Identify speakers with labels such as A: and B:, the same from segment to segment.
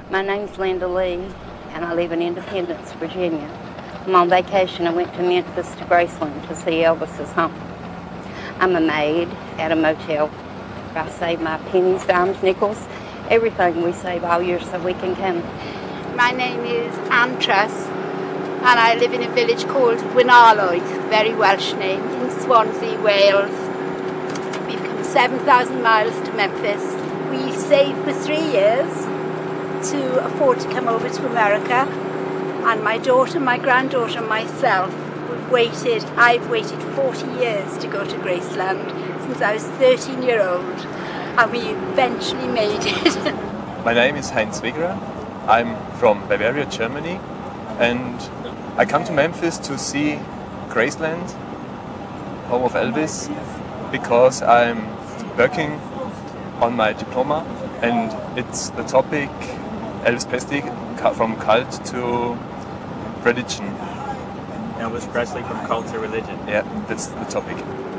A: My name's Linda Lee, and I live in Independence, Virginia. I'm on vacation. I went to Memphis to Graceland to see Elvis's home. I'm a maid at a motel. I save my pennies, dimes, nickels, everything we save all year so we can come.
B: My name is Ann Truss, and I live in a village called Wynarloyd, very Welsh name, in Swansea, Wales. We've come 7,000 miles to Memphis. We saved for 3 years to afford to come over to America, and my daughter, my granddaughter and myself, I've waited 40 years to go to Graceland since I was 13-year-old, and we eventually made it.
C: My name is Heinz Wegerer. I'm from Bavaria, Germany, and I come to Memphis to see Graceland, home of Elvis, because I'm working on my diploma, and it's the topic Elvis Presley from cult to religion.
D: Elvis Presley from cult to religion.
C: Yeah, that's the topic.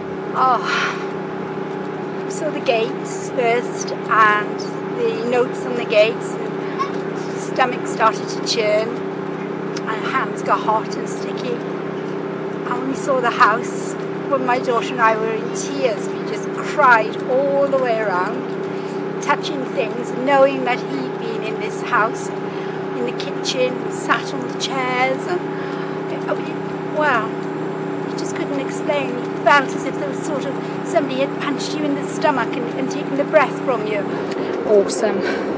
B: So the gates first, and the notes on the gates, and stomach started to churn, and hands got hot and sticky. And when we saw the house, when my daughter and I were in tears, we just cried all the way around, touching things, knowing that he'd been in this house, in the kitchen, sat on the chairs, and wow, you just couldn't explain. You felt as if there was sort of somebody had punched you in the stomach and taken the breath from you.
E: Awesome.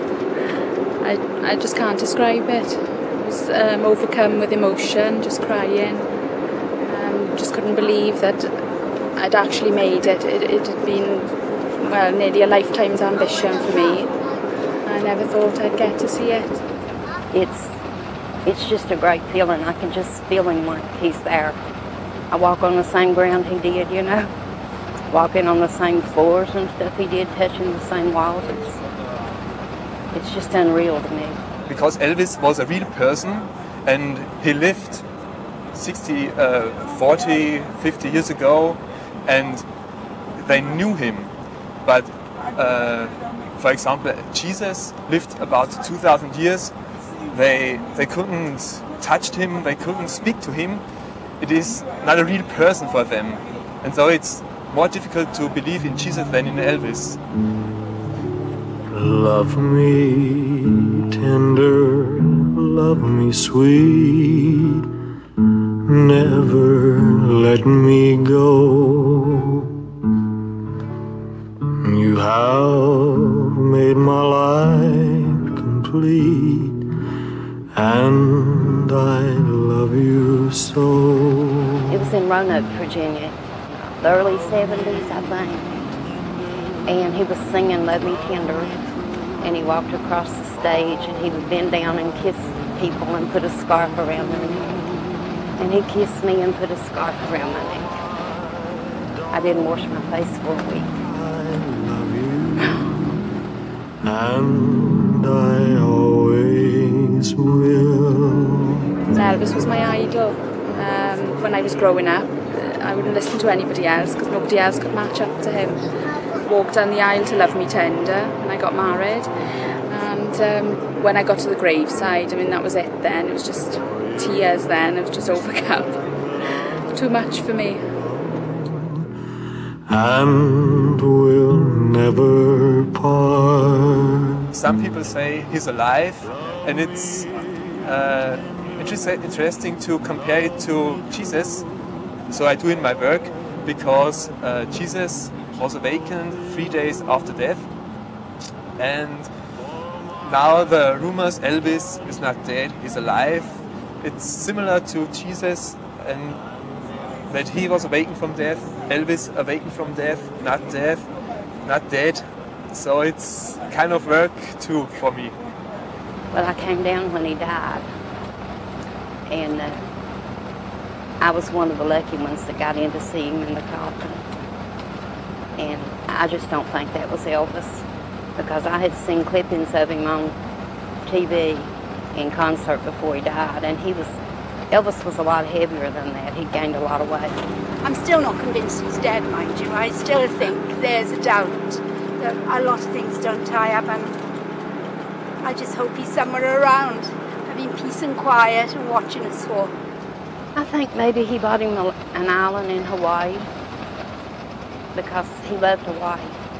E: I just can't describe it. I was overcome with emotion, just crying. Just couldn't believe that I'd actually made it. It had been, well, nearly a lifetime's ambition for me. I never thought I'd get to see it.
A: It's just a great feeling. I can just feel him like he's there. I walk on the same ground he did, you know. Walking on the same floors and stuff he did, touching the same walls. It's just unreal to me.
C: Because Elvis was a real person, and he lived 40, 50 years ago, and they knew him. But, for example, Jesus lived about 2,000 years. They couldn't touch him, they couldn't speak to him. It is not a real person for them. And so it's more difficult to believe in Jesus than in Elvis.
F: Love me tender, love me sweet, never let me go. You have made my life complete, and I love you so.
A: It was in Roanoke, Virginia, the early 70s, I think. And he was singing Love Me Tender, and he walked across the stage, and he would bend down and kiss people and put a scarf around their neck. And he kissed me and put a scarf around my neck. I didn't wash my face for a week.
F: And I always will.
E: Elvis was my idol. When I was growing up, I wouldn't listen to anybody else because nobody else could match up to him. Walked down the aisle to Love Me Tender, and I got married. And when I got to the graveside, I mean, that was it then. It was just tears then. It was just overcome. Too much for me.
F: And we'll never part.
C: Some people say he's alive, and it's interesting to compare it to Jesus. So I do in my work, because Jesus was awakened 3 days after death, and now the rumors Elvis is not dead, he's alive. It's similar to Jesus, and that he was awakened from death, Elvis awakened from death, not dead. So it's kind of work too for me.
A: Well, I came down when he died, and I was one of the lucky ones that got in to see him in the coffin. And I just don't think that was Elvis, because I had seen clippings of him on TV in concert before he died, and Elvis was a lot heavier than that. He gained a lot of weight.
B: I'm still not convinced he's dead, mind you. I still think there's a doubt that a lot of things don't tie up, and I just hope he's somewhere around, having peace and quiet and watching us all.
A: I think maybe he bought him an island in Hawaii because he loved Hawaii.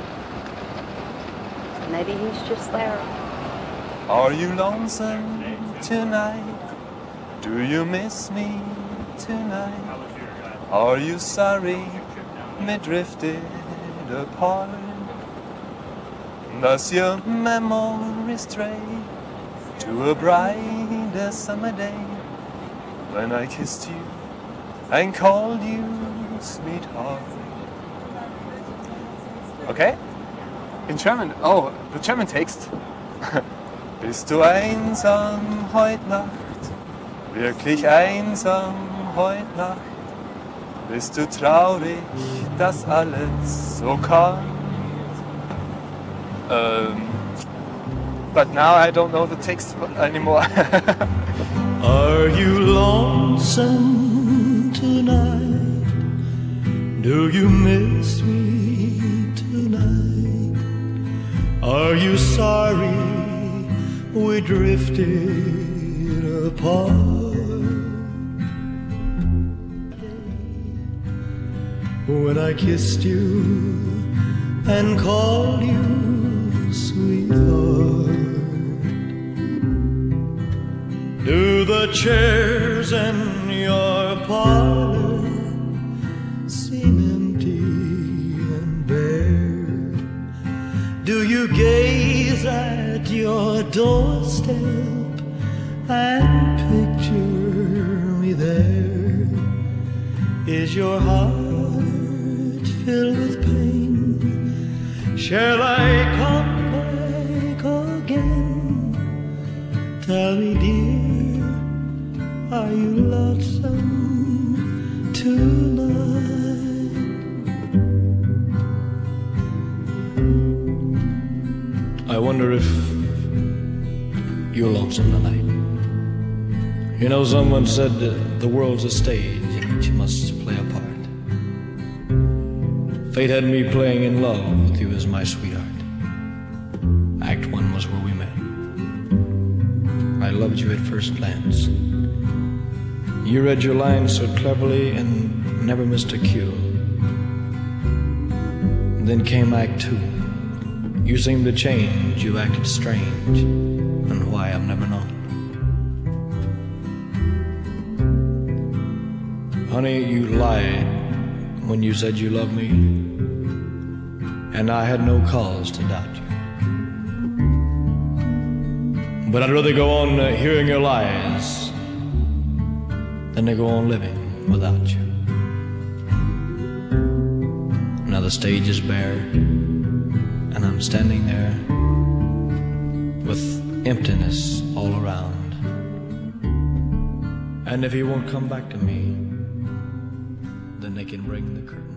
A: Maybe he's just there.
C: Are you lonesome tonight? Do you miss me tonight? Are you sorry we drifted apart? Does your memory stray to a brighter summer day when I kissed you and called you sweetheart? Okay? In German. Oh, the German text. Bist du einsam heut Nacht? Wirklich einsam heut Nacht? Bist du traurig, dass alles so kommt? But now I don't know the text anymore.
F: Are you lonesome tonight? Do you miss me tonight? Are you sorry we drifted apart? When I kissed you and called you sweetheart, do the chairs in your parlor seem empty and bare? Do you gaze at your doorstep and picture me there? Is your heart filled with pain? Shall I come back again? Tell me, dear, are you lonesome tonight? I wonder if you're lonesome tonight. You know, someone said the world's a stage and each must play a part. Fate had me playing in love with you as my sweetheart. Act 1 was where we met. I loved you at first glance. You read your lines so cleverly and never missed a cue. Then came Act 2. You seemed to change, you acted strange, and why I've never known. Honey, you lied when you said you loved me, and I had no cause to doubt you. But I'd rather go on hearing your lies than to go on living without you. Now the stage is bare, and I'm standing there with emptiness all around. And if he won't come back to me, then they can bring the curtain.